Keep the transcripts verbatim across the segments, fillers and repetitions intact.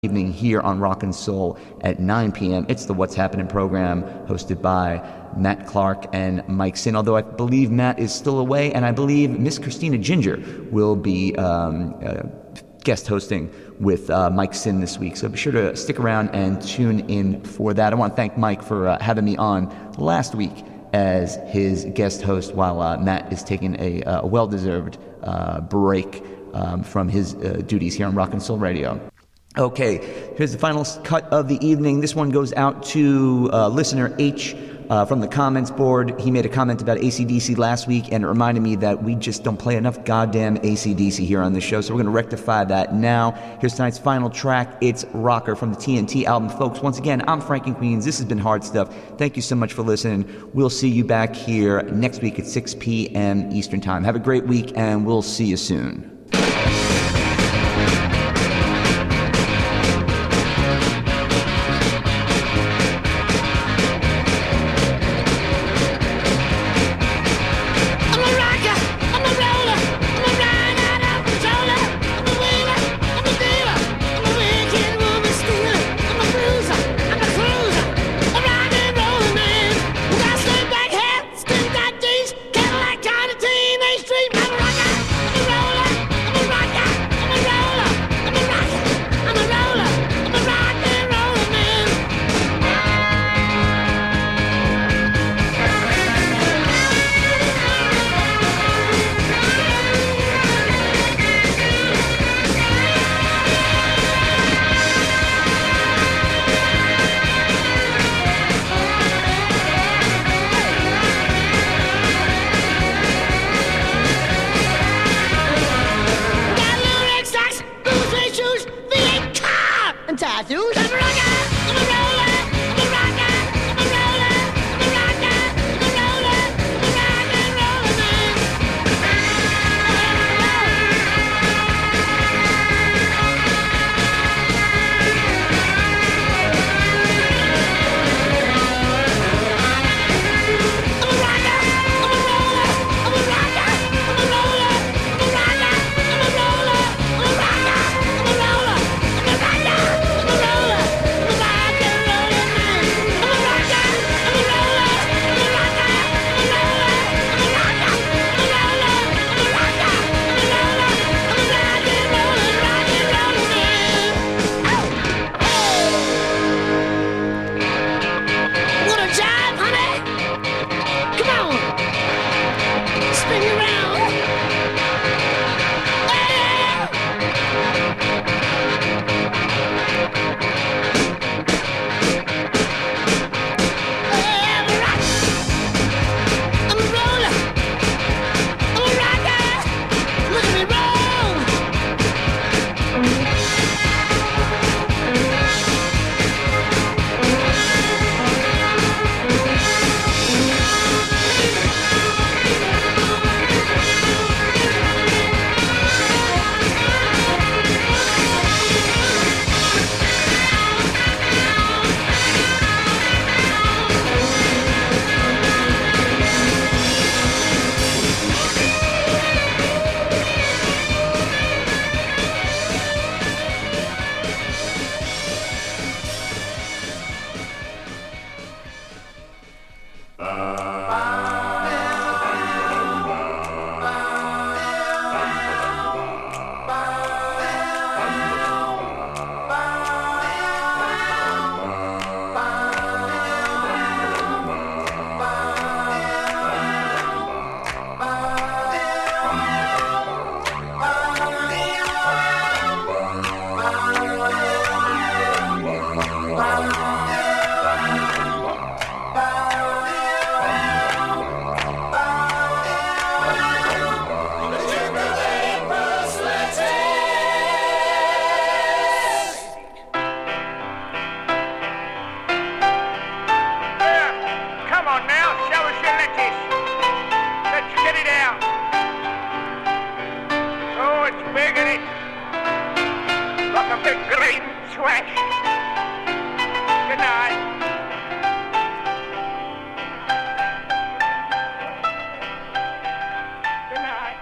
evening here on Rock and Soul at nine p.m. It's the What's Happening program hosted by Matt Clark and Mike Sin, although I believe Matt is still away, and I believe Miss Christina Ginger will be um, uh, guest hosting with uh, Mike Sin this week. So be sure to stick around and tune in for that. I want to thank Mike for uh, having me on last week as his guest host while uh, Matt is taking a, a well-deserved uh, break um, from his uh, duties here on Rock and Soul Radio. Okay, here's the final cut of the evening. This one goes out to uh, listener H uh, from the comments board. He made a comment about A C D C last week, and it reminded me that we just don't play enough goddamn A C D C here on the show, so we're going to rectify that now. Here's tonight's final track. It's Rocker from the T N T album. Folks, once again, I'm Frank and Queens. This has been Hard Stuff. Thank you so much for listening. We'll see you back here next week at six p.m. Eastern Time. Have a great week, and we'll see you soon.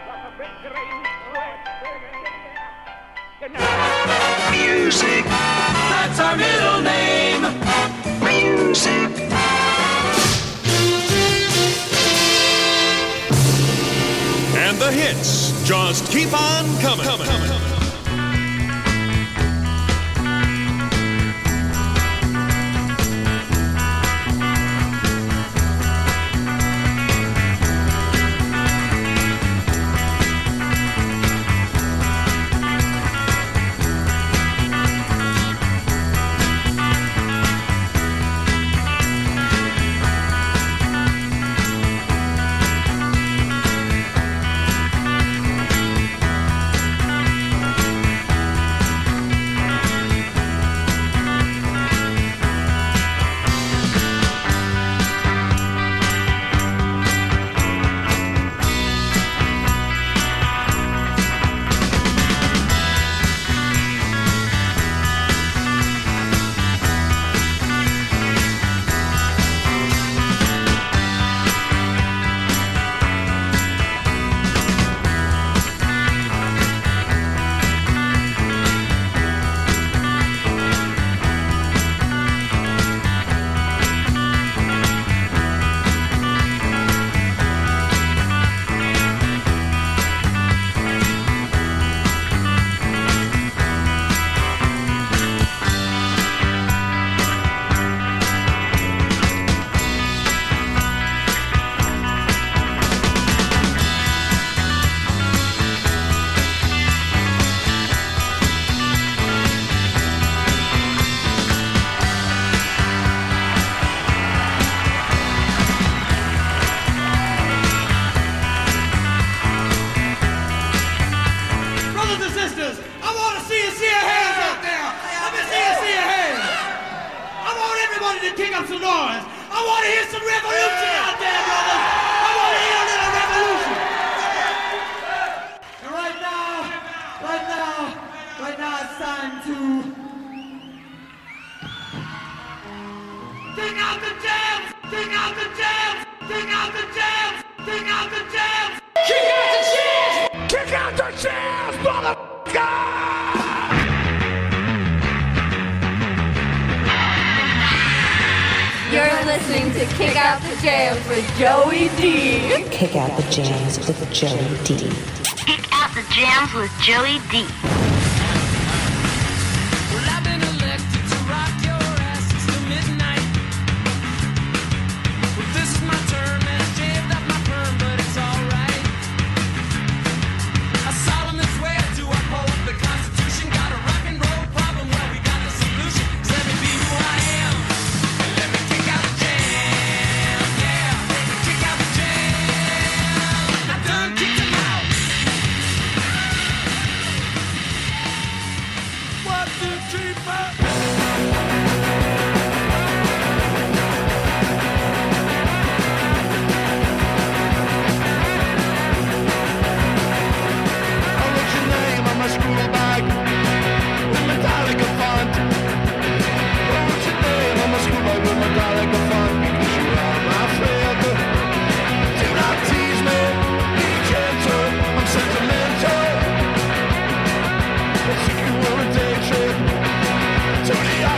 Music. The hits just keep on coming. coming. coming. Kick out the jams with Joey D. Kick out the jams with Joey D. Well, I've been elected to rock your asses till midnight. Well, this is my turn, man. I shaved up my perm, but it's alright. I solemnly swear to uphold the Constitution. Got a rock and roll problem, well, we got the solution. So let me be who I am. And let me kick out the jam, yeah. Kick out the jam. I done kicked him out. One, two, three, four. I'll write your name on my school bag with Metallica font. I'll write your name on my school bag with Metallica font because you are my friend. Do not tease me, be gentle, I'm sentimental. Let's take you on a day trip to the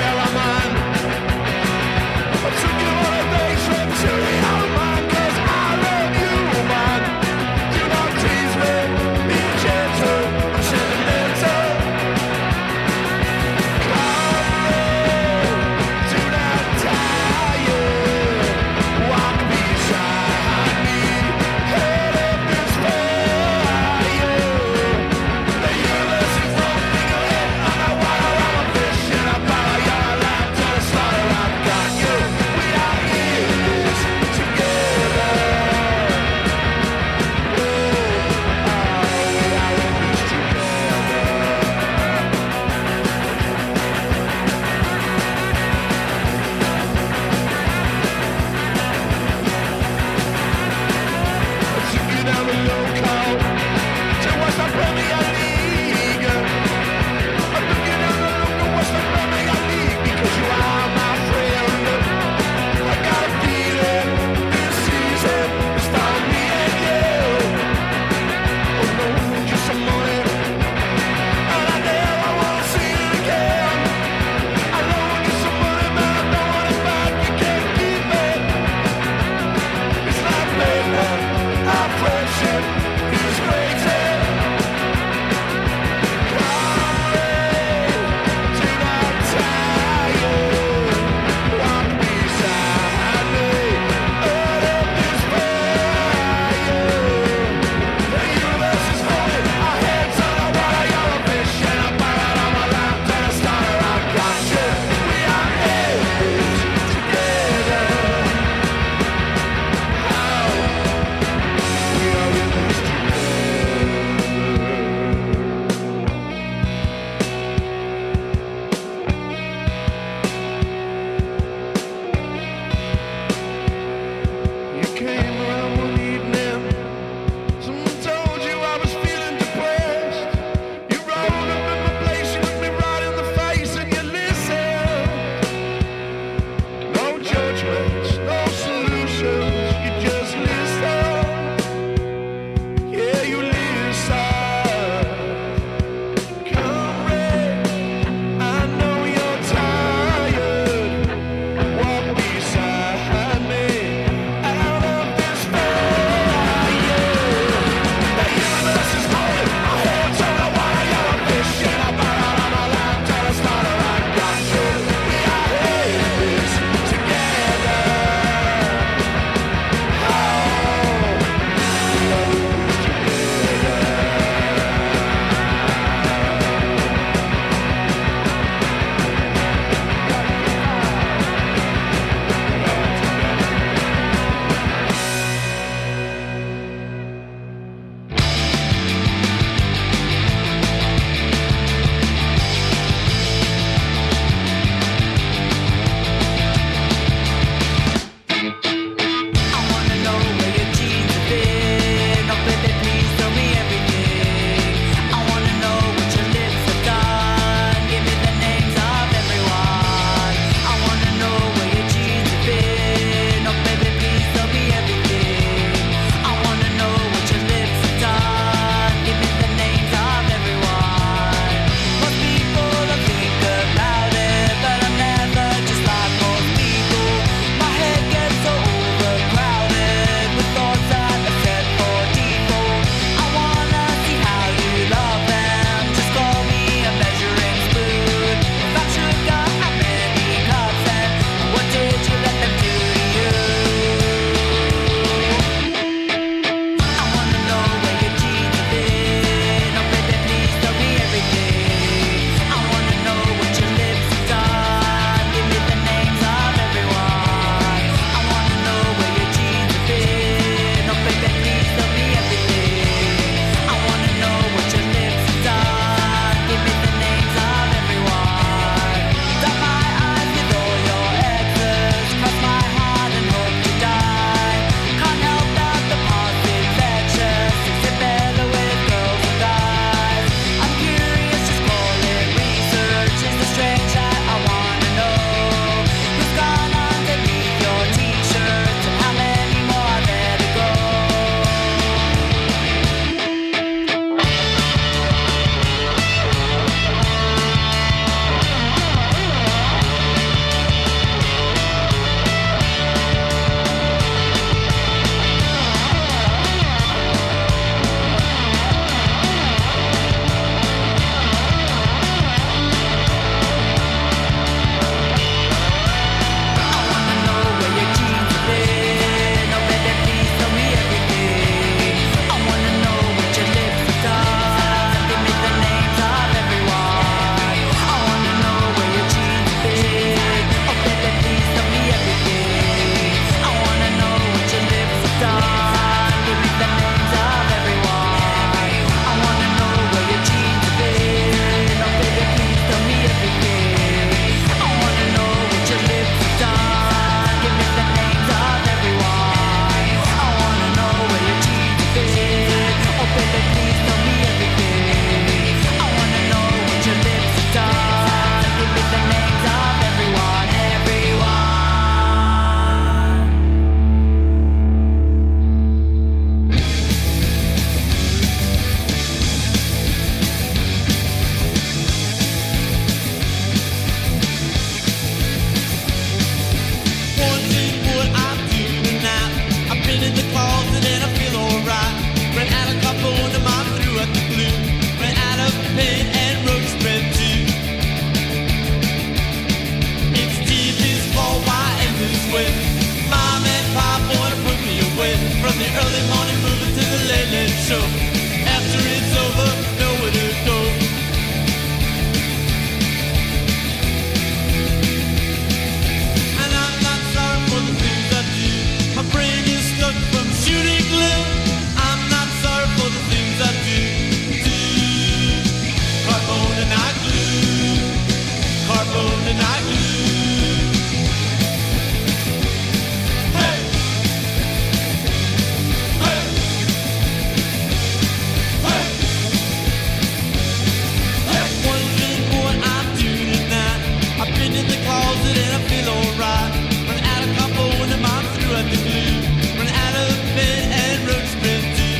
calls it and I feel alright. Run out of couple when the mom threw at the glue. Run out of bed and road sprint too.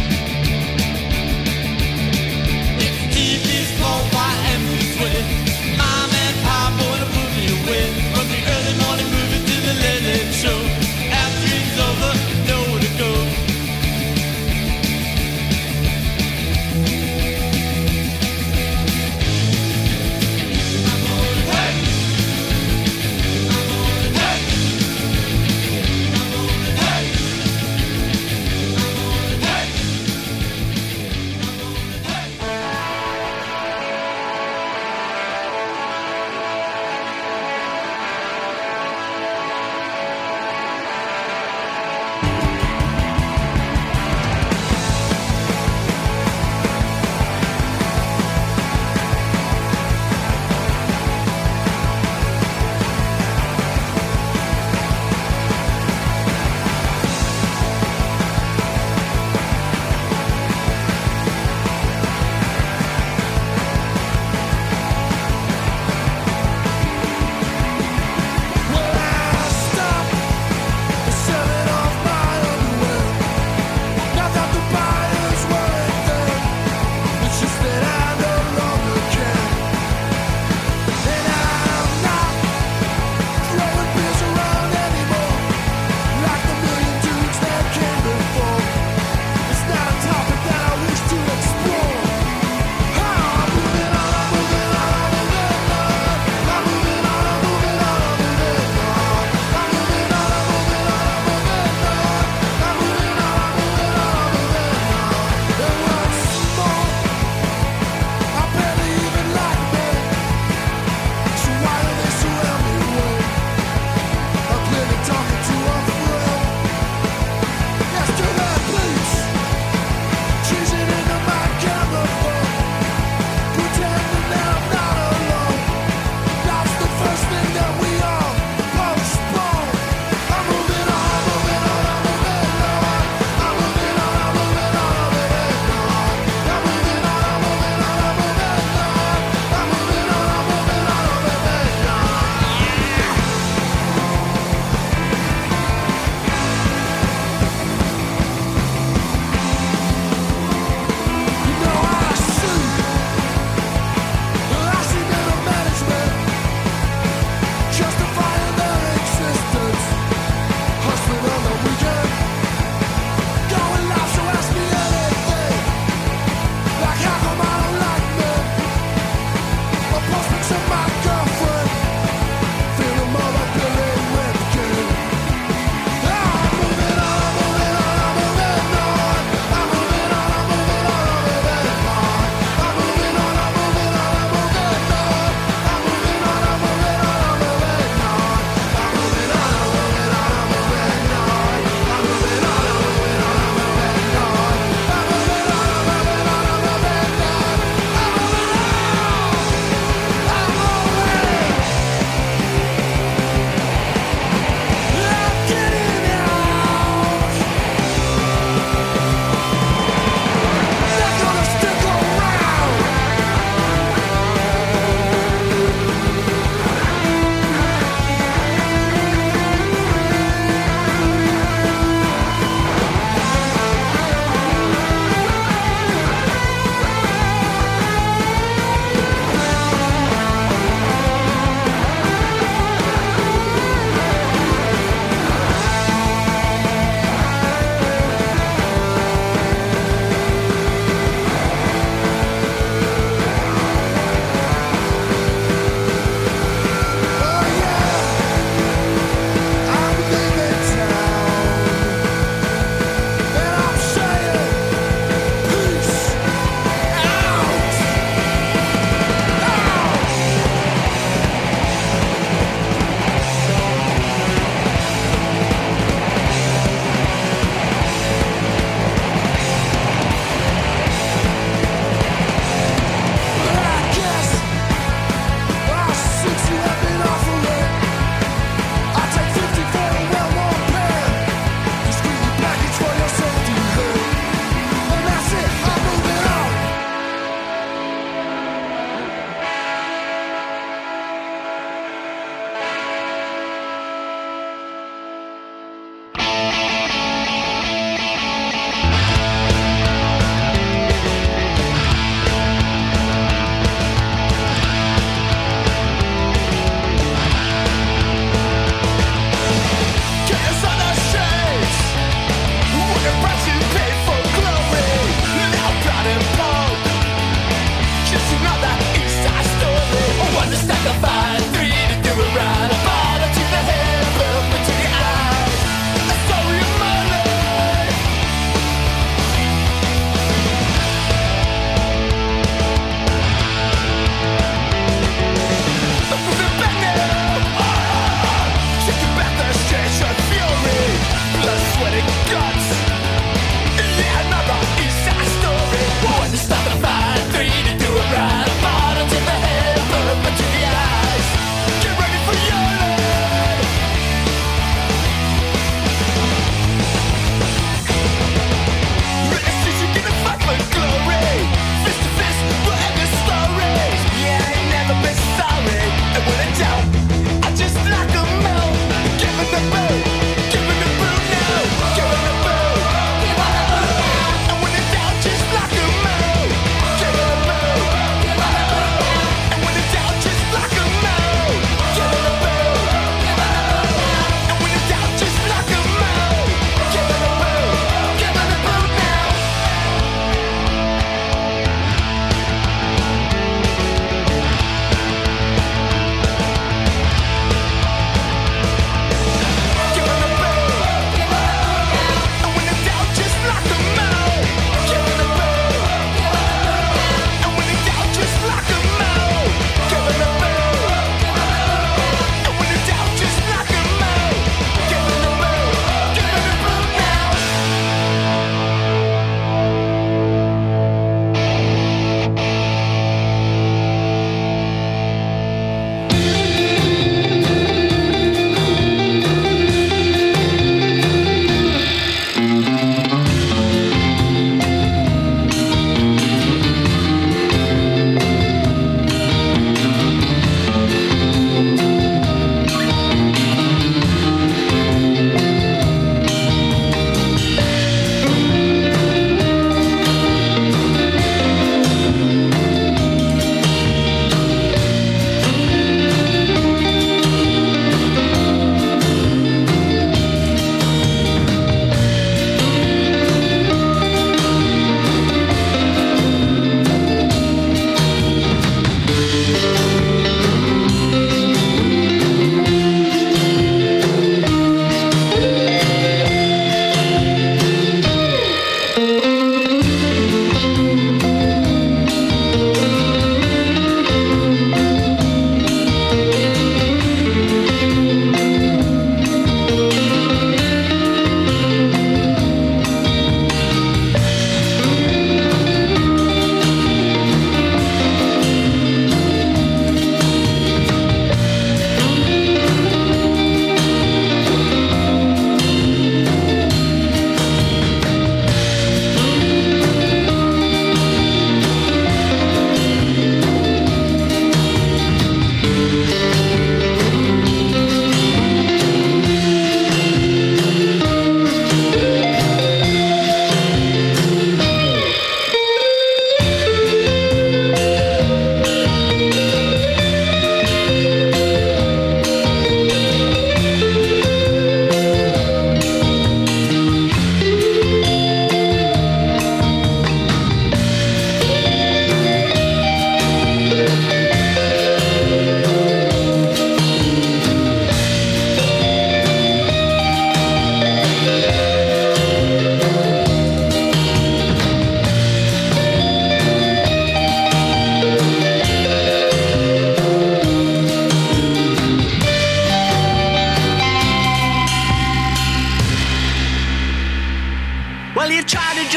If the T V's cold, why am I sweating? Mom and Pop wanna put me away. From the early morning movie to the late late show. After it's over, nowhere to go. I'm on it, hey! I'm on it, hey!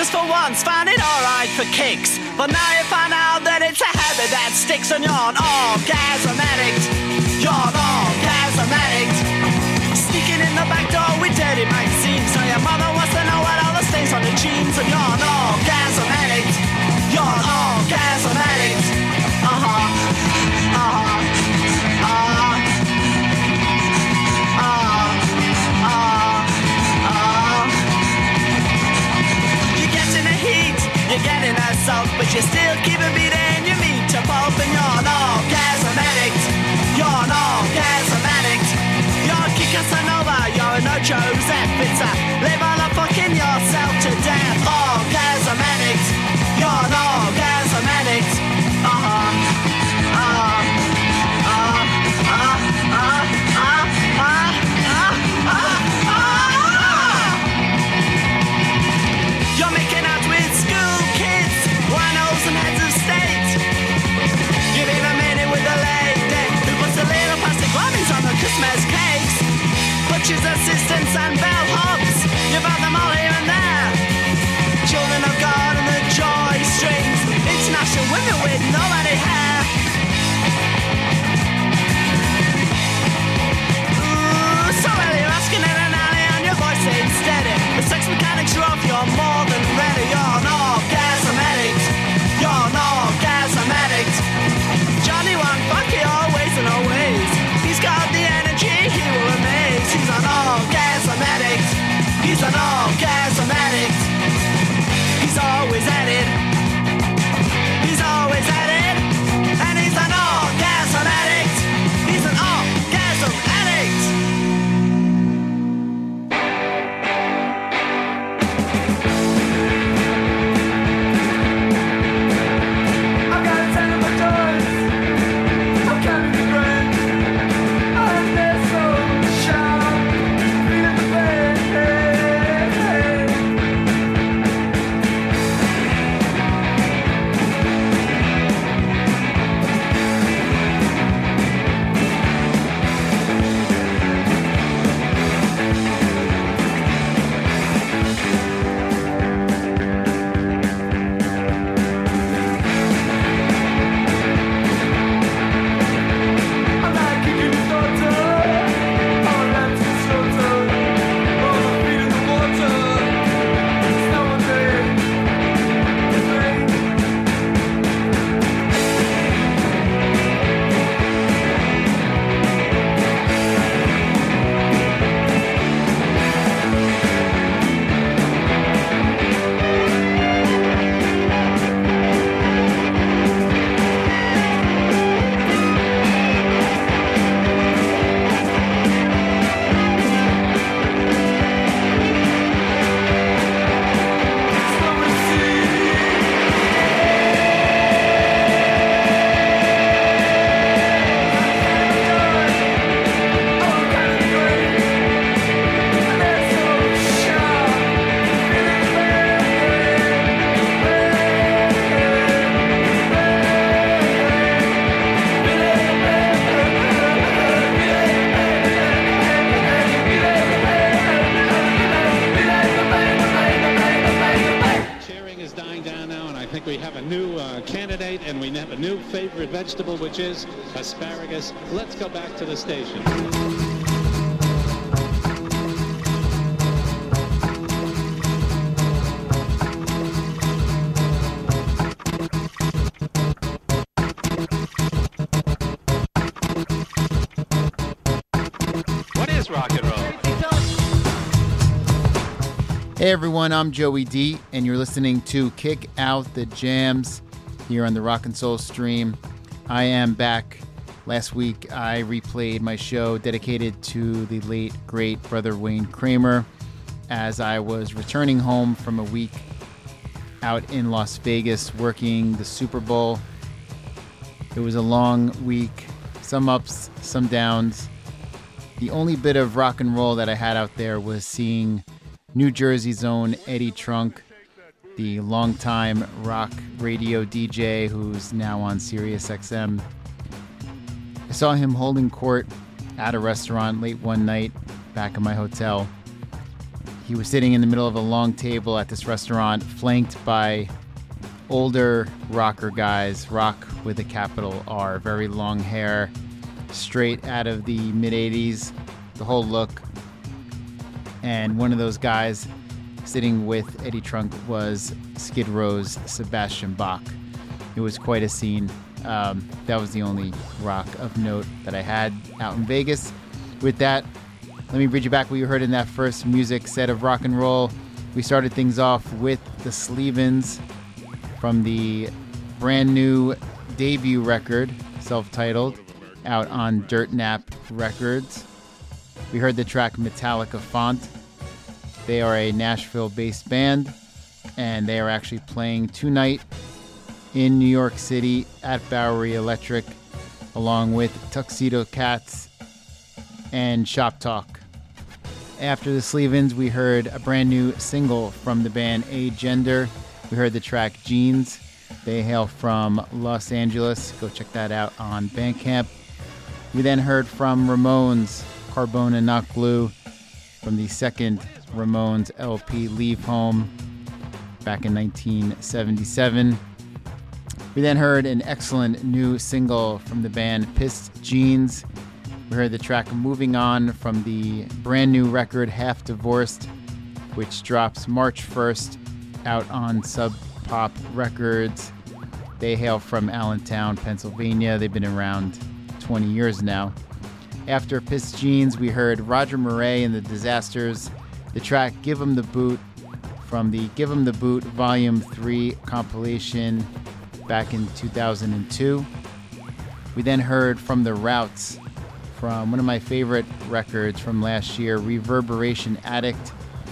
just for once found it alright for kicks. But now you find out that it's a habit that sticks, and you're an orgasm addict. You're an orgasm addict. Sneaking in the back door with dirty magazines, so your mother wants to know what all the stains on the jeans. And you're an orgasm addict. You're an orgasm addict. Uh-huh. Uh-huh. Uh-huh. You're getting assault, but you still keep a beating your meat to pulp, and you're an orgasm addict. You're an orgasm addict. You're a Casanova, you're an Ocho Zep. It's a live on a fucking yourself to death. Orgasm addict. You're an orgasm addict. Uh-huh. Uh-huh. Uh-huh. Uh-huh. Uh-huh. Uh-huh. Uh-huh. You're making out with school kids, winos and heads of state. You've even made it with a lady who puts the little plastic rummies on the Christmas cakes. Butchers, assistants and bellhops, you've had them all here and there. Children of God and the joy strings, international women with nobody hair. Ooh, so well you're asking in an alley and your voice ain't steady. The sex mechanics are off, you're more than ready. You're an orgasm addict. You're an orgasm addict. Johnny won't fuck you always and always. He's got the energy, he will amaze. He's an orgasm addict. He's an orgasm addict. He's always at it. He's always at it. And he's an orgasm addict. He's an orgasm addict. I've got a ten of my toys. I'm counting the grand. And they're so sharp. Feeling the pain. I'm not kicking the daughter. I'm not too slaughter. Oh, my feet in the water. There's no one there. Cheering is dying down now, and I think we have a new uh, candidate, and we have a new favorite vegetable, which is asparagus. Let's go back to the station. What is rock and roll? Hey everyone, I'm Joey D, and you're listening to Kick Out the Jams here on the Rock and Soul stream. I am back. Last week I replayed my show dedicated to the late, great brother Wayne Kramer as I was returning home from a week out in Las Vegas working the Super Bowl. It was a long week, some ups, some downs. The only bit of rock and roll that I had out there was seeing New Jersey's own Eddie Trunk, the longtime rock radio D J who's now on Sirius X M. I saw him holding court at a restaurant late one night back in my hotel. he was sitting in the middle of a long table at this restaurant, flanked by older rocker guys, rock with a capital R, very long hair, straight out of the mid-eighties, the whole look. And one of those guys sitting with Eddie Trunk was Skid Row's Sebastian Bach. It was quite a scene. Um, that was the only rock of note that I had out in Vegas. With that, let me read you back what you heard in that first music set of rock and roll. We started things off with the Sleevins from the brand new debut record, self-titled, out on Dirt Nap Records. We heard the track Metallica Font. They are a Nashville-based band, and they are actually playing tonight in New York City at Bowery Electric, along with Tuxedo Cats and Shop Talk. After the Sleevins, we heard a brand new single from the band Agender. We heard the track Jeans. They hail from Los Angeles. Go check that out on Bandcamp. We then heard from Ramones, Carbona Not Glue, from the second Ramones L P, Leave Home, back in nineteen seventy-seven. We then heard an excellent new single from the band Pissed Jeans. We heard the track Moving On from the brand new record Half Divorced, which drops March first out on Sub Pop Records. They hail from Allentown, Pennsylvania. They've been around twenty years now. After Pissed Jeans, we heard Roger Murray and the Disasters, the track Give 'Em the Boot from the Give 'Em the Boot Volume three compilation back in two thousand two. We then heard from The Routes from one of my favorite records from last year, Reverberation Addict,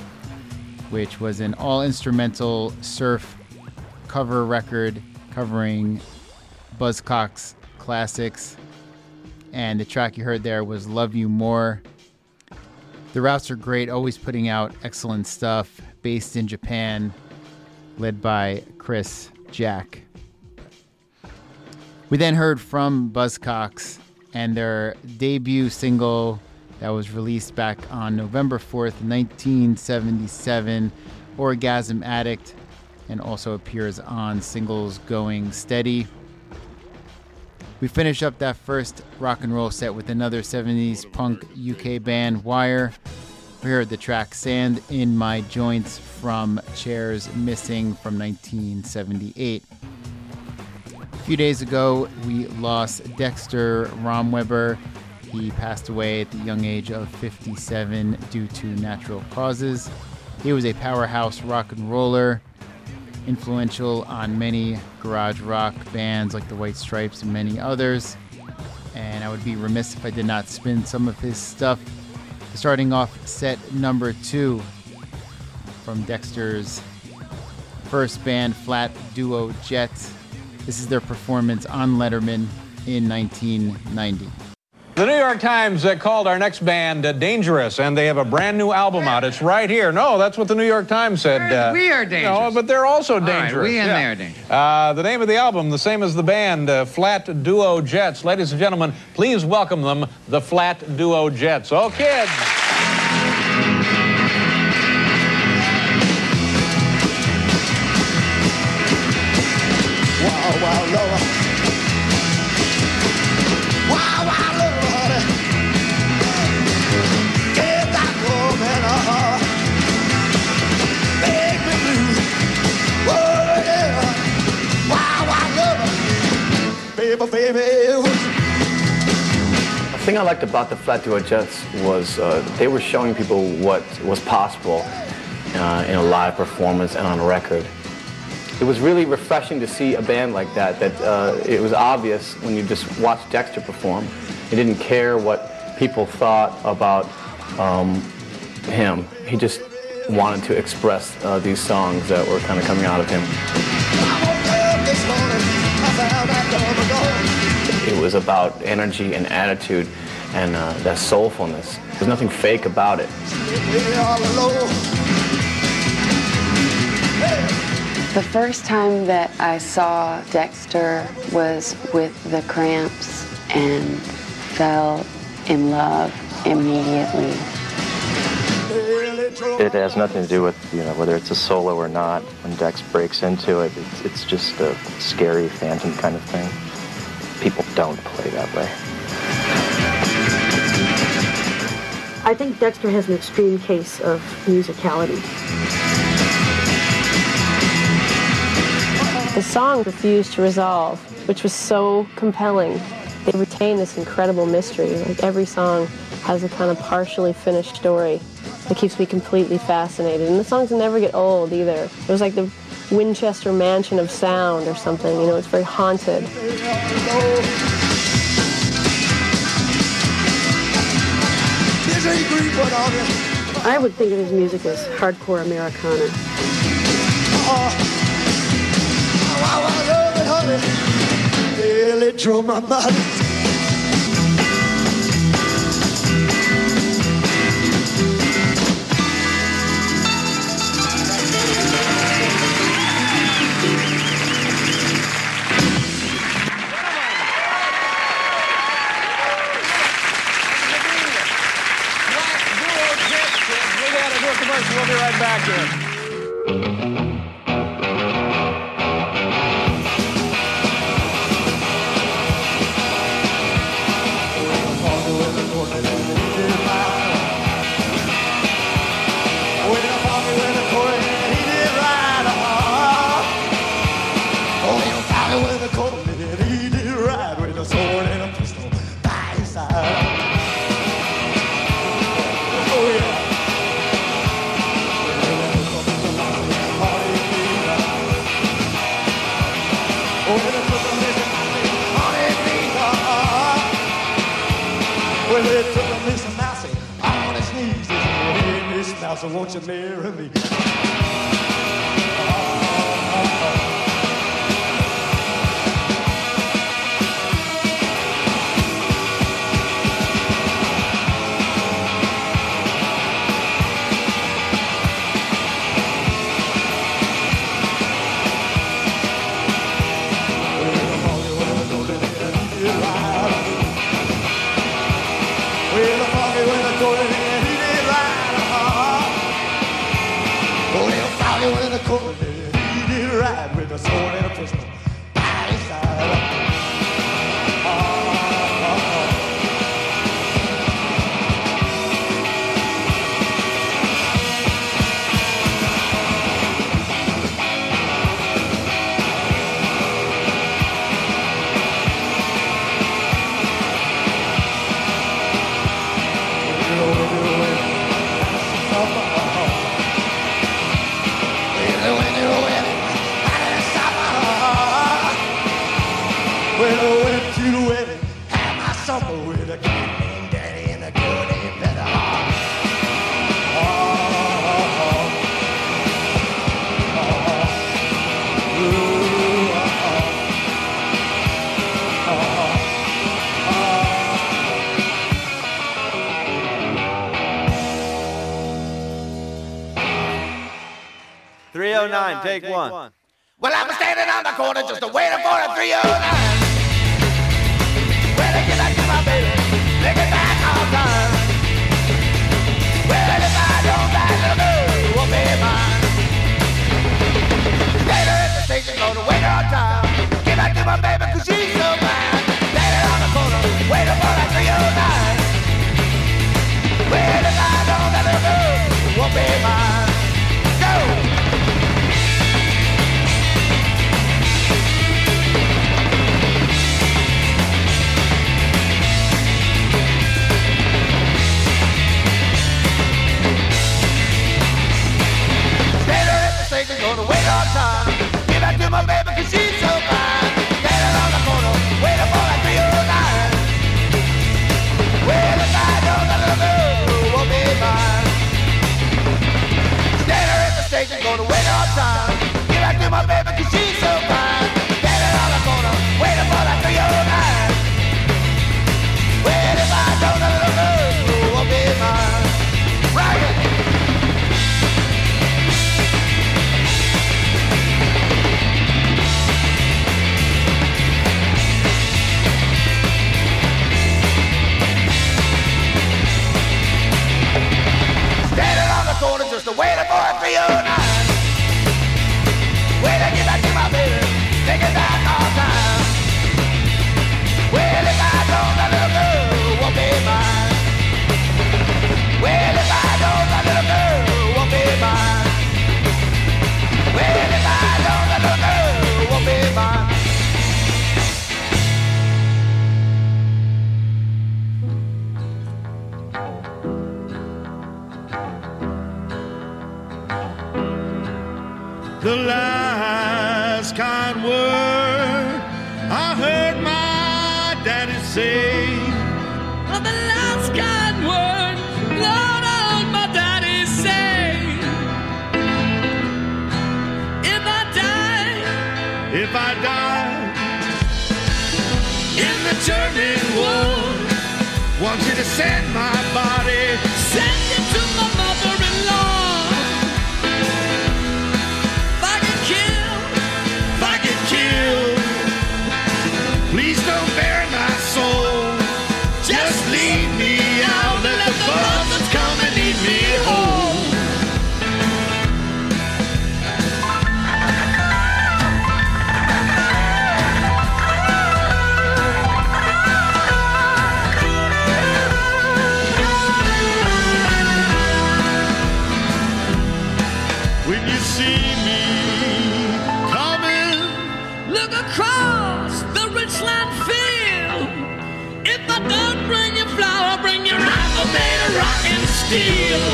which was an all-instrumental surf cover record covering Buzzcocks classics. And the track you heard there was Love You More. The Routes are great, always putting out excellent stuff, based in Japan, led by Chris Jack. We then heard from Buzzcocks and their debut single that was released back on November fourth, nineteen seventy-seven, Orgasm Addict, and also appears on Singles Going Steady. We finish up that first rock and roll set with another seventies punk U K band, Wire. We heard the track Sand in My Joints from Chairs Missing from nineteen seventy-eight. A few days ago, we lost Dexter Romweber. He passed away at the young age of fifty-seven due to natural causes. He was a powerhouse rock and roller, influential on many garage rock bands like the White Stripes and many others. And I would be remiss if I did not spin some of his stuff. Starting off set number two from Dexter's first band, Flat Duo Jets. This is their performance on Letterman in nineteen ninety. The New York Times uh, called our next band uh, Dangerous, and they have a brand new album out. It's right here. No, that's what the New York Times said. Uh, we are dangerous. No, but they're also dangerous. All right, we and yeah. they are dangerous. Uh, the name of the album, the same as the band, uh, Flat Duo Jets. Ladies and gentlemen, please welcome them, the Flat Duo Jets. Oh, kids. Wow, wow, Lord. Wow, wow, Lord. Get that woman up. Make me blue. Oh, yeah. Wow, wow, Lord. Baby, baby. The thing I liked about the Flat Duo Jets was uh, they were showing people what was possible uh, in a live performance and on a record. It was really refreshing to see a band like that, that uh, it was obvious when you just watched Dexter perform. He didn't care what people thought about um, him. He just wanted to express uh, these songs that were kind of coming out of him. It was about energy and attitude and uh, that soulfulness. There's nothing fake about it. The first time that I saw Dexter was with the Cramps and fell in love immediately. It has nothing to do with, you know, whether it's a solo or not. When Dex breaks into it, it's, it's just a scary phantom kind of thing. People don't play that way. I think Dexter has an extreme case of musicality. The song Refused to Resolve, which was so compelling. They retain this incredible mystery. Like every song has a kind of partially finished story that keeps me completely fascinated. And the songs never get old either. It was like the Winchester Mansion of sound or something. You know, it's very haunted. I would think of his music as hardcore Americana. It drove my body. We'll be right back here. So won't you marry me? three oh nine, take one. Well, I'm standing on the corner just waiting for a three oh nine. Well, I get back to my baby, take it back all time. Well, if I don't back the girl, you won't be mine. Later at the station, gonna wait on time. Get back to my baby, cause she's so fine. Standing on the corner, waiting for that three oh nine. Well, if I don't back the girl, you won't be mine. Go! Gonna wait on time. Get back to my baby cause she's so fine. Standing on the corner, waiting for that three oh nine. Well, if I don't let her go, won't be mine. take it back all time. Well, if I know that little girl won't be mine. Well, if I know that little girl won't be mine. Well, if I know that little girl won't be mine. The last kind word I heard my daddy say. Oh, the last kind word Lord, I heard my daddy say. If I die, If I die in the turning ward, want you to send my body, send it to my mother-in-law. If I get killed, if I get killed, please don't bury my soul. Just leave me out, let the buzzards come and eat me whole. When you see me coming, look across the richland field. If I don't bring you flour, bring you rifle made of rock and steel.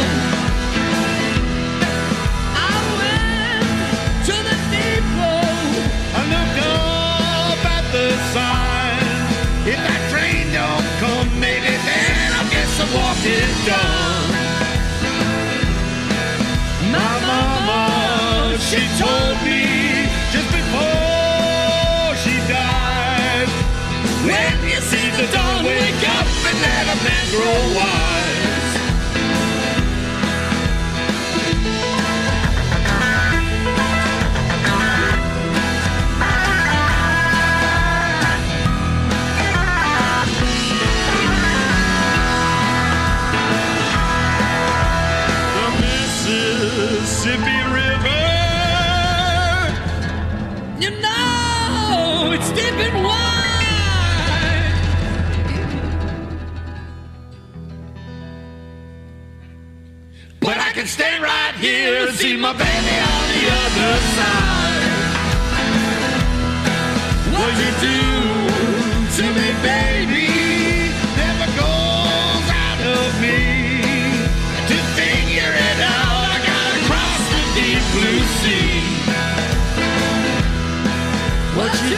I went to the depot. I look up at the sign. If that train don't come, maybe then I guess the walk is done. My mama, she told me just before she died, when you see the dawn, wake up and let a man grow wise. The Mississippi River, You know it's deep and wide. but I can stay right here and see my baby on the other side. What you do to me, baby, never goes out of me. To figure it out, I gotta cross the deep blue sea. What you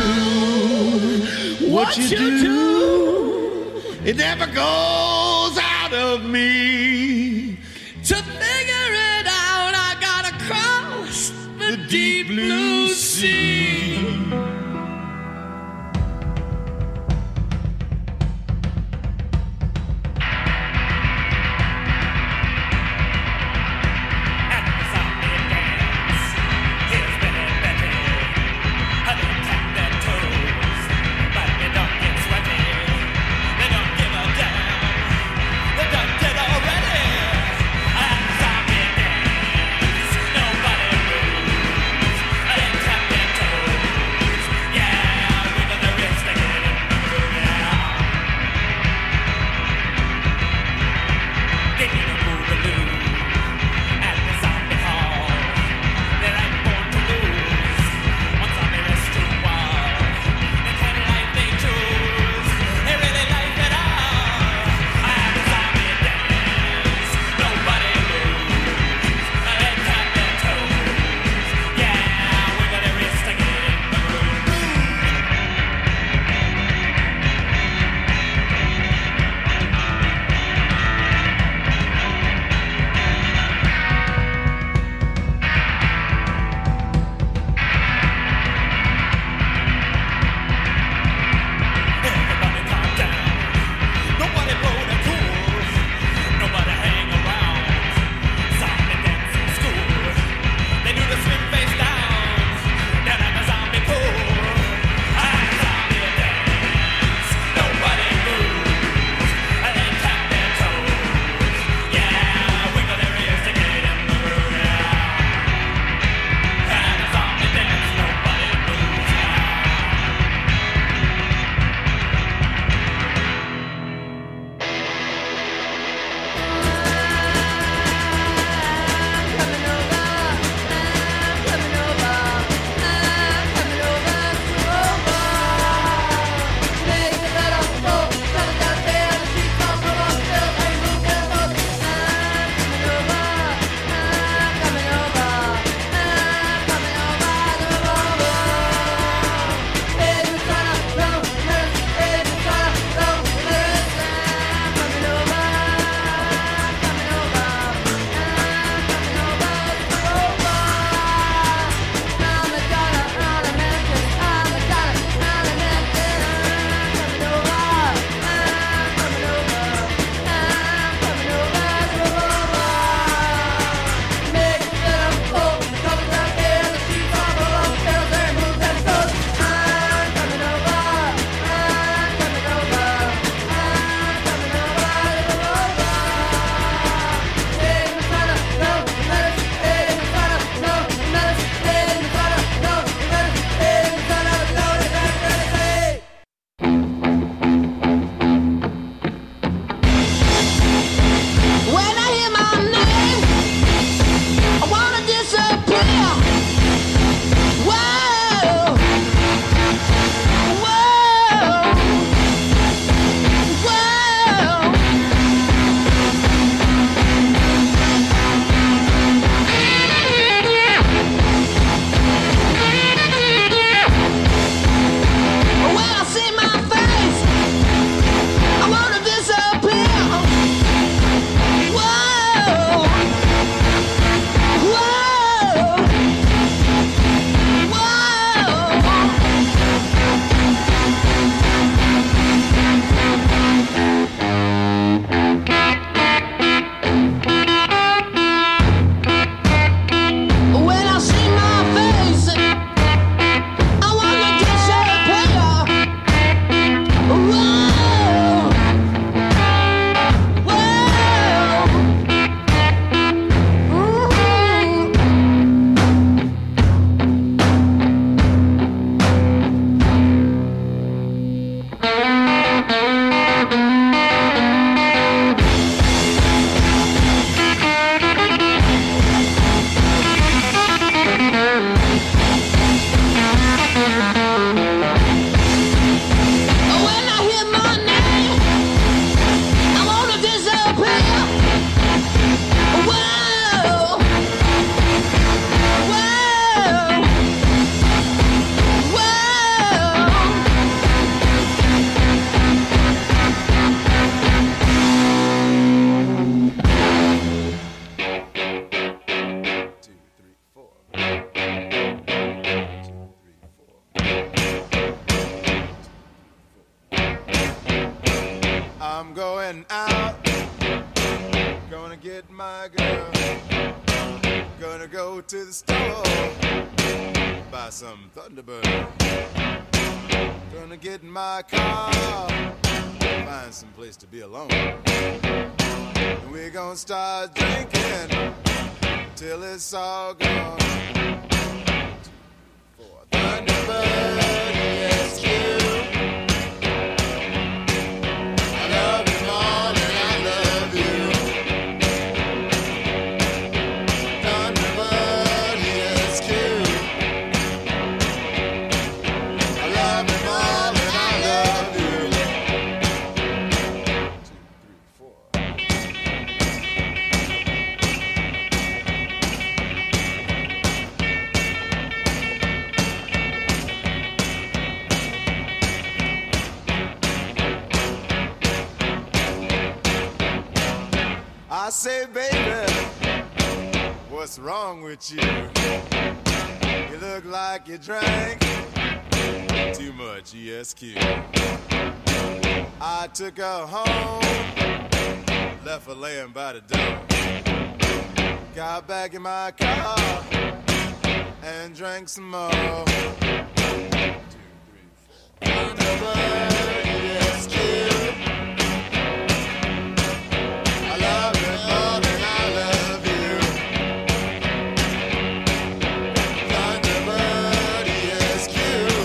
do, what you do, it never goes out of me. To figure it out, I gotta cross the deep blue sea. get my girl. Gonna go to the store, buy some Thunderbird. Gonna get in my car, find some place to be alone. And we're gonna start drinking till it's all gone. For Thunderbird, yes, you. I love you more than I love you. Thunderbird, yes, you. I love you more than I love you. Two, three, four. I say, baby, what's wrong with you? You look like you drank too much E S Q. I took her home, left her laying by the door. Got back in my car and drank some more. Two, three, four. Thunderbird, E S Q. I love you more than I love you. Thunderbird, E S Q.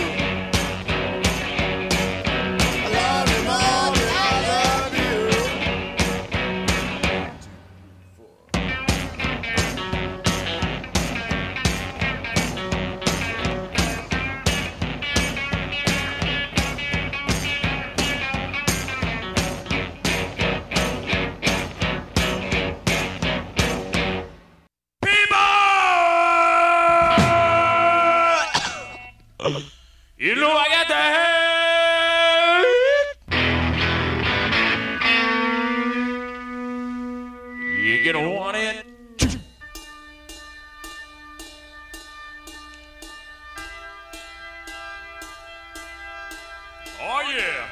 I love you more than I love you. Two, You know I got the head. You gonna want it? Oh yeah.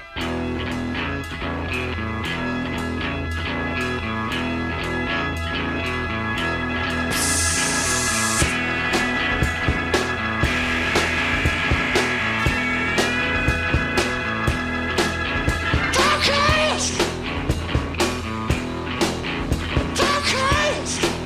Darkest! Darkest!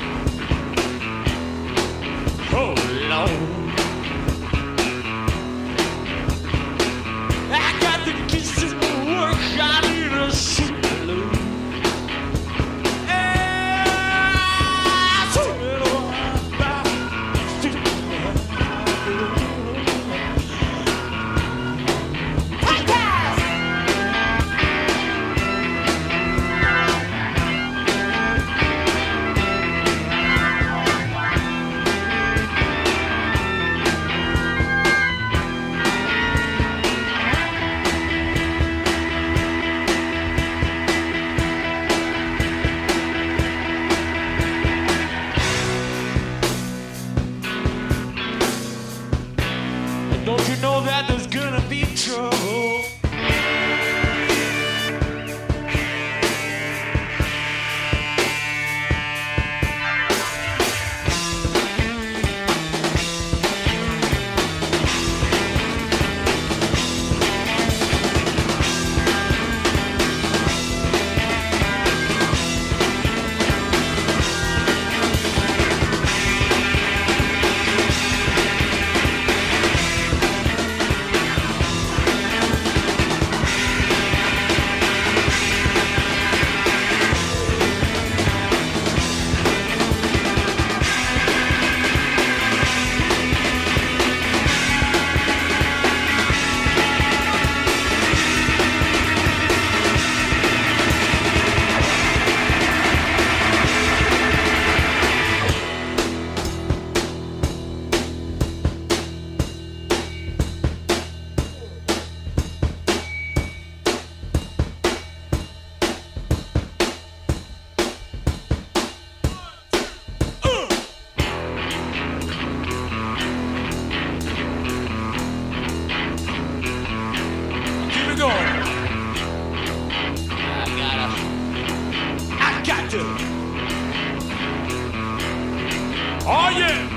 Oh, yeah.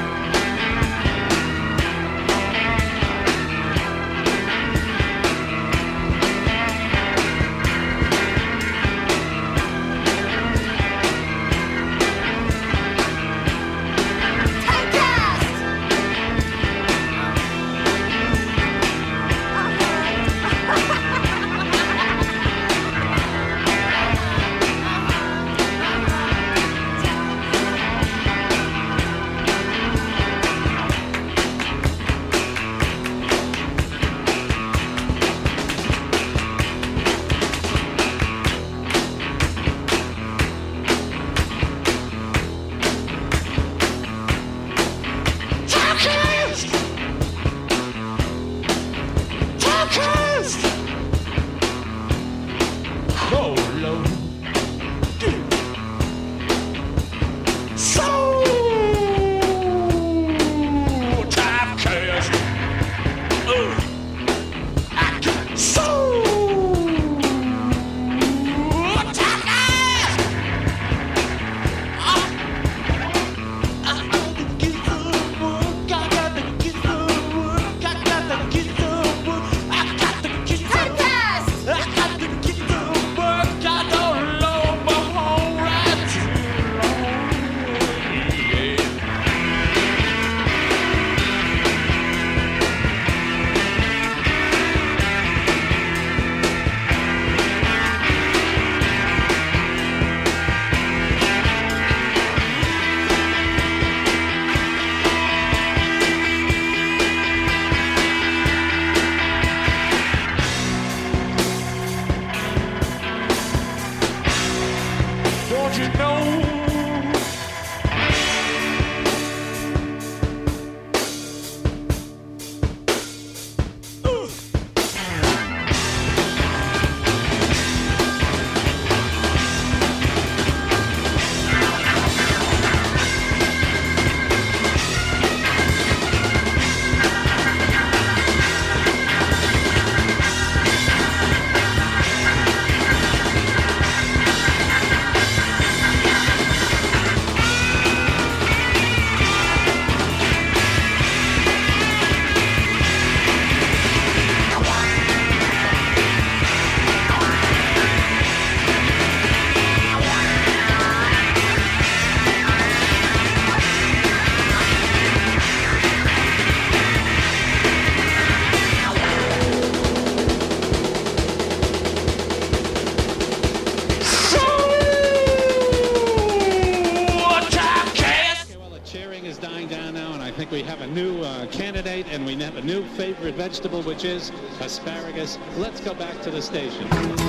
And we have a new favorite vegetable, which is asparagus. Let's go back to the station.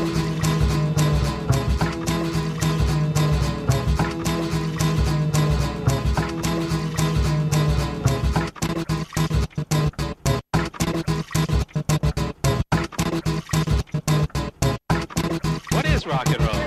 What is rock and roll?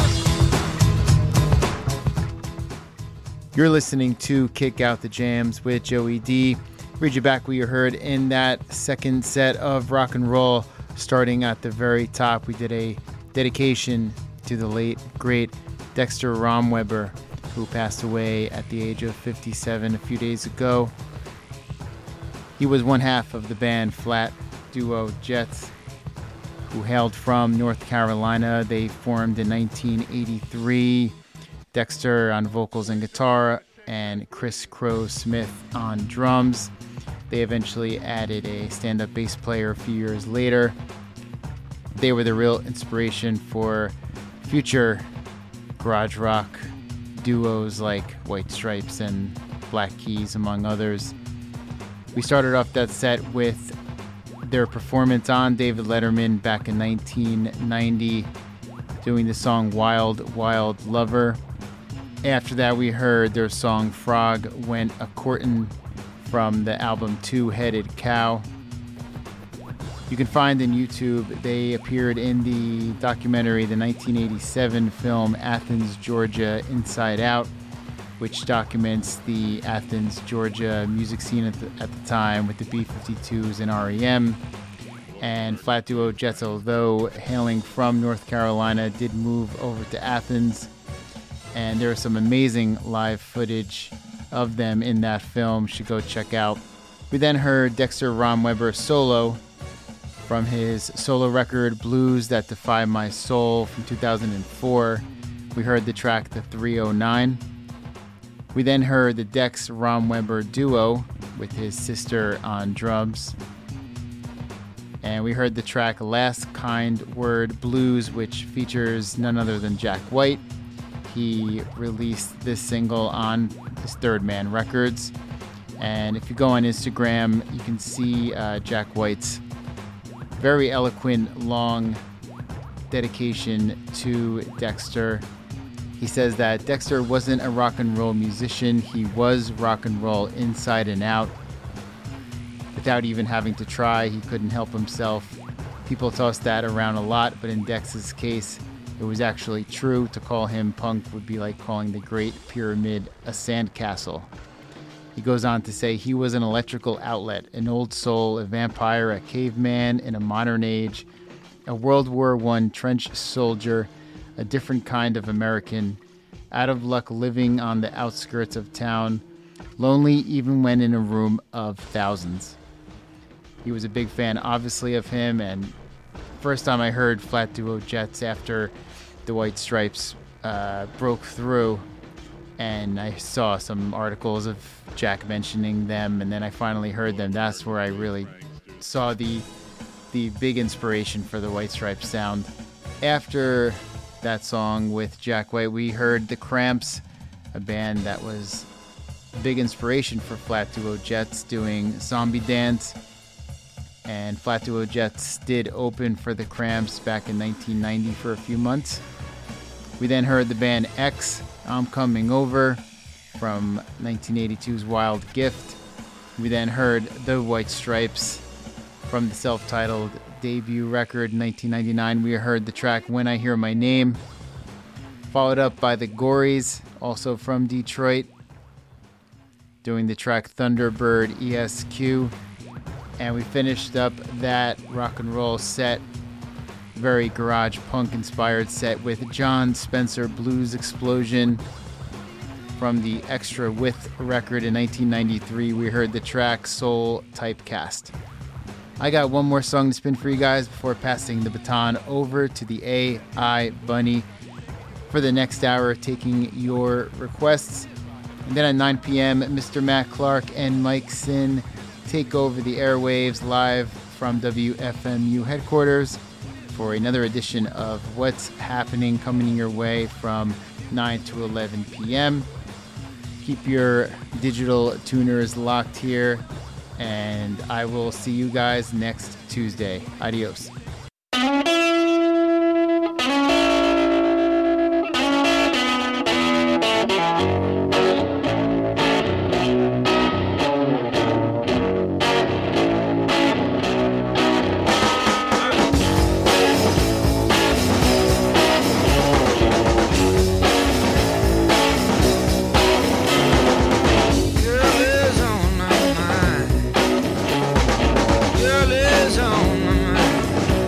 You're listening to Kick Out the Jams with Joey D. Read you back what you heard in that second set of rock and roll. Starting at the very top, we did a dedication to the late, great Dexter Romweber, who passed away at the age of fifty-seven a few days ago. He was one half of the band Flat Duo Jets, who hailed from North Carolina. They formed in nineteen eighty-three. Dexter on vocals and guitar, and Chris Crow Smith on drums. They eventually added a stand-up bass player a few years later. They were the real inspiration for future garage rock duos like White Stripes and Black Keys, among others. We started off that set with their performance on David Letterman back in nineteen ninety, doing the song Wild, Wild Lover. After that, we heard their song Frog Went A-Courtin' from the album Two-Headed Cow. You can find on YouTube, they appeared in the documentary, the nineteen eighty-seven film Athens, Georgia, Inside Out, which documents the Athens, Georgia music scene at the, at the time with the B fifty-twos and R E M. And Flat Duo Jets, although hailing from North Carolina, did move over to Athens. And there was some amazing live footage of them in that film. You should go check out. We then heard Dexter Romweber solo from his solo record Blues That Defy My Soul from two thousand four. We heard the track The three oh nine. We then heard the Dex Romweber duo with his sister on drums. And we heard the track Last Kind Word Blues, which features none other than Jack White. He released this single on his Third Man Records. And if you go on Instagram, you can see uh, Jack White's very eloquent, long dedication to Dexter. He says that Dexter wasn't a rock and roll musician. He was rock and roll inside and out. Without even having to try, he couldn't help himself. People toss that around a lot, but in Dex's case, it was actually true. To call him punk would be like calling the Great Pyramid a sandcastle. He goes on to say he was an electrical outlet, an old soul, a vampire, a caveman in a modern age, a World War One trench soldier, a different kind of American, out of luck living on the outskirts of town, lonely even when in a room of thousands. He was a big fan, obviously, of him, and first time I heard Flat Duo Jets after the White Stripes uh, broke through, and I saw some articles of Jack mentioning them, and then I finally heard them. That's where I really saw the the big inspiration for the White Stripes sound. After that song with Jack White, we heard The Cramps, a band that was a big inspiration for Flat Duo Jets, doing Zombie Dance. And Flat Duo Jets did open for The Cramps back in nineteen ninety for a few months. We then heard the band X, I'm Coming Over, from nineteen eighty-two's Wild Gift. We then heard The White Stripes from the self-titled debut record in nineteen ninety-nine. We heard the track When I Hear My Name, followed up by the Gories, also from Detroit, doing the track Thunderbird E S Q. And we finished up that rock and roll set, very garage punk inspired set, with John Spencer Blues Explosion from the Extra Width record in nineteen ninety-three. We heard the track Soul Typecast. I got one more song to spin for you guys before passing the baton over to the A I Bunny for the next hour, taking your requests. And then at nine p.m., Mister Matt Clark and Mike Sin take over the airwaves live from W F M U headquarters for another edition of What's Happening, coming your way from nine to eleven p.m. Keep your digital tuners locked here, and I will see you guys next Tuesday. Adios. Girl is on my mind.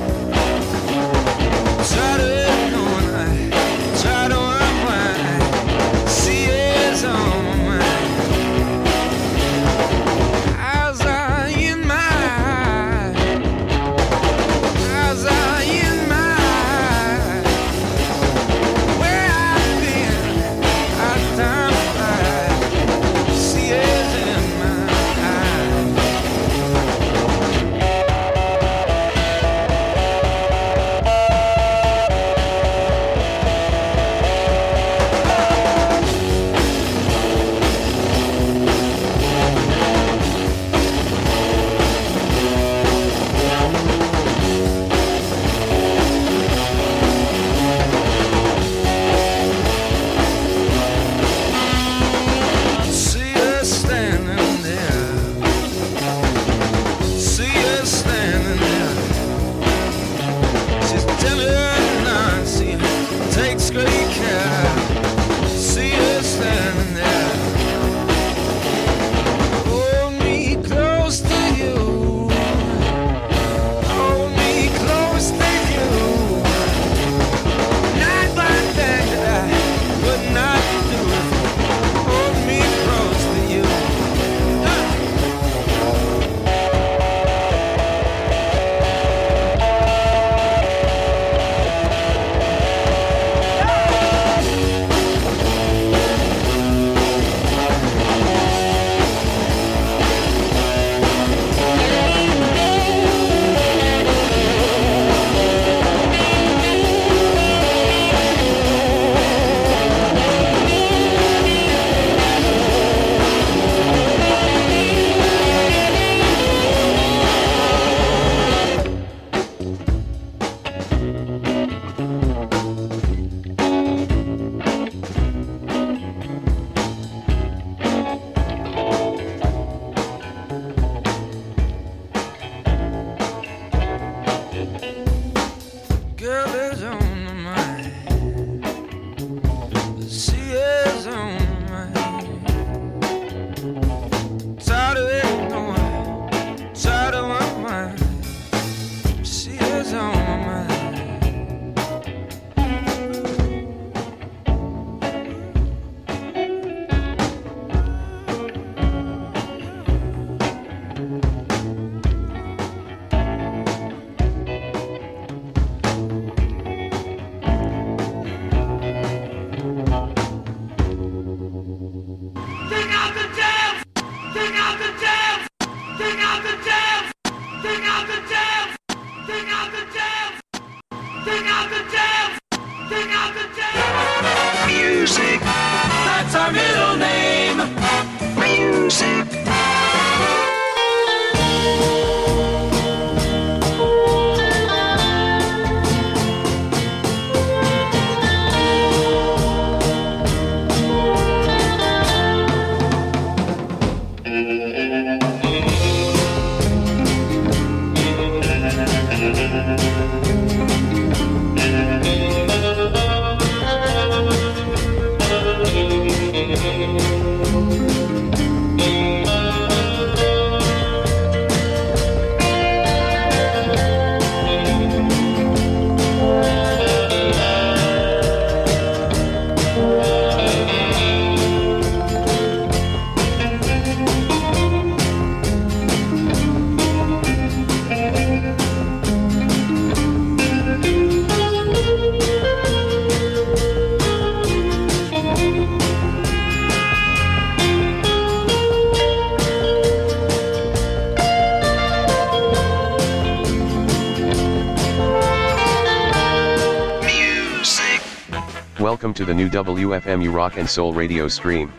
Welcome to the new W F M U Rock and Soul radio stream.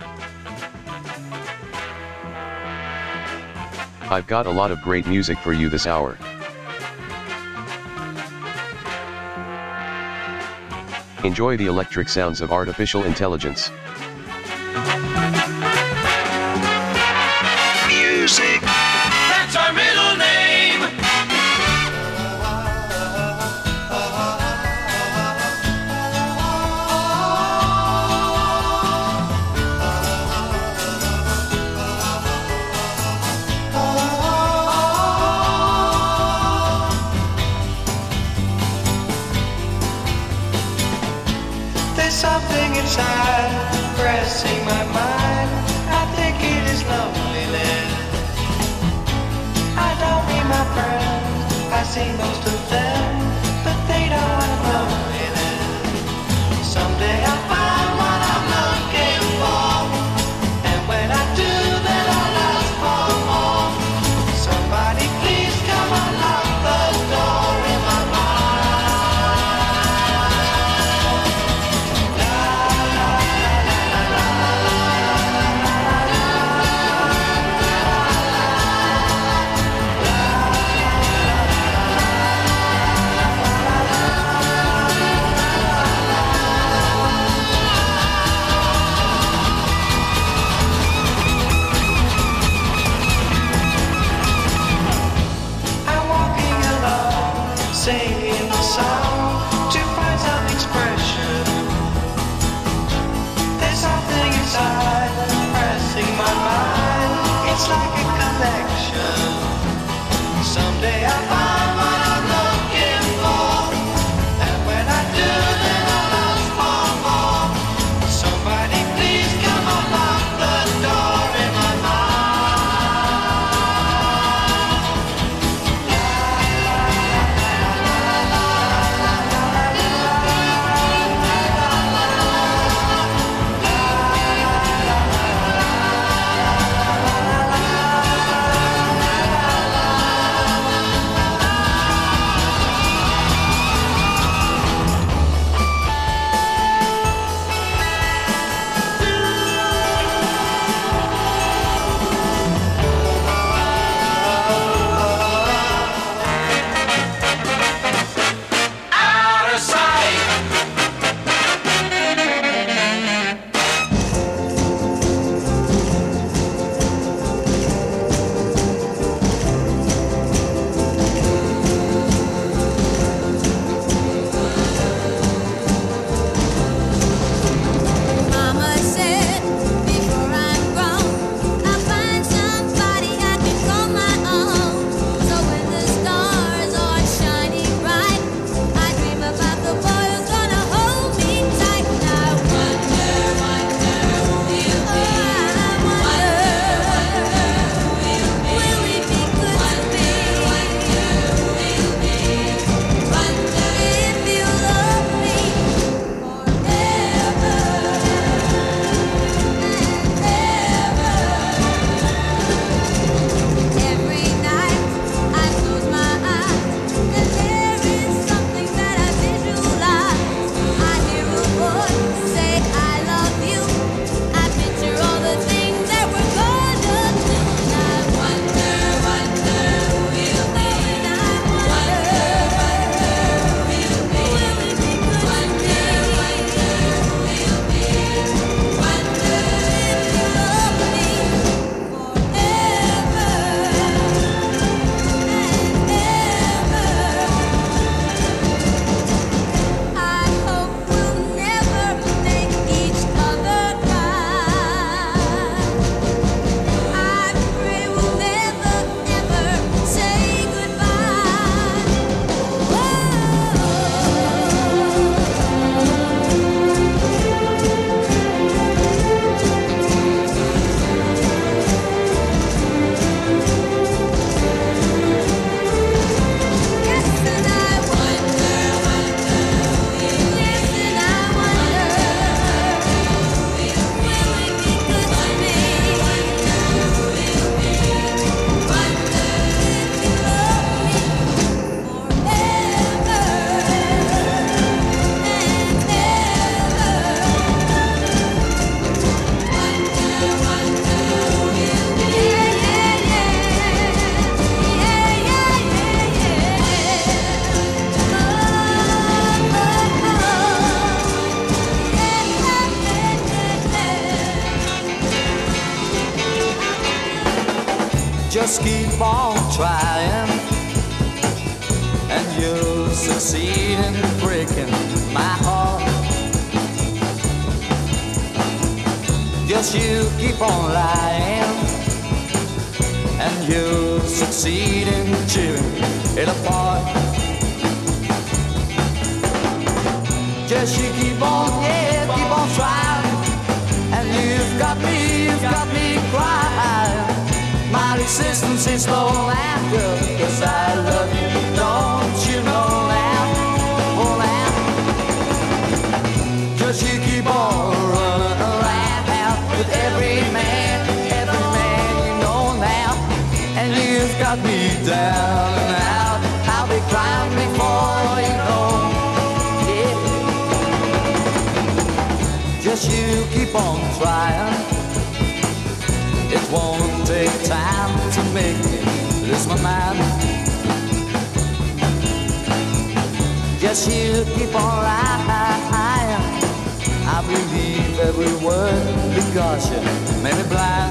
I've got a lot of great music for you this hour. Enjoy the electric sounds of artificial intelligence. Music. That's our middle name. There's something inside pressing my mind. I think it is loneliness. I Just keep on trying, and you'll succeed in breaking my heart. Just you keep on lying, and you'll succeed in tearing it apart. Just you keep on, yeah, keep on trying, and you've got me, you've got me crying. My resistance is low now, girl, 'cause I love you, don't you know now, oh now. Just you keep on running around with every man, every man you know now, and you've got me down and out. I'll be crying before you know, yeah. Just you keep on trying. It won't take time to make me lose my mind. Just you keep on lying. I believe every word because you made me blind.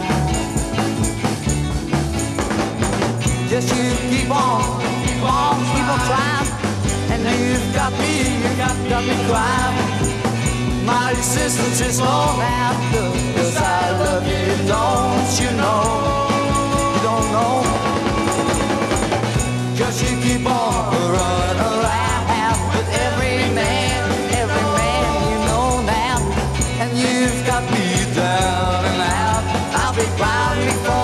Just you keep on, keep on, keep on trying, and you've got me, you've got, got me crying. My resistance is low now, 'cause I love you, don't you know? You don't know. Just you keep on running around with every man, every man you know now, and you've got me down and out. I'll be crying before